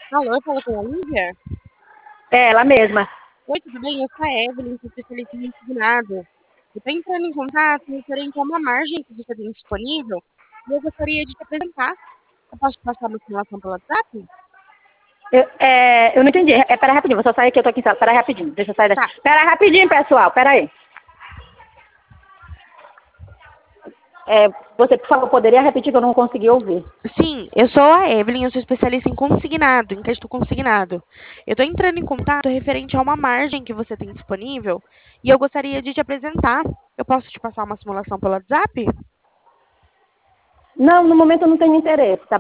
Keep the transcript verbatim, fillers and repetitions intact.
Alô, eu falo com a Lívia? É, ela mesma. Oi, tudo bem? Eu sou a Evelyn, sou especialista em consignado. Eu estou entrando em contato referente a uma margem que você tem disponível e eu gostaria de te apresentar. Eu posso te passar uma simulação pelo WhatsApp? Eu, é, eu não entendi. É, pera rapidinho, vou só sair aqui, eu tô aqui em sala. Pera rapidinho, deixa eu sair daqui. Tá. Pera rapidinho, pessoal, pera aí. É, você, por favor, poderia repetir que eu não consegui ouvir. Sim, eu sou a Evelyn, eu sou especialista em consignado, em crédito consignado. Eu estou entrando em contato referente a uma margem que você tem disponível e eu gostaria de te apresentar. Eu posso te passar uma simulação pelo WhatsApp? Não, no momento eu não tenho interesse, tá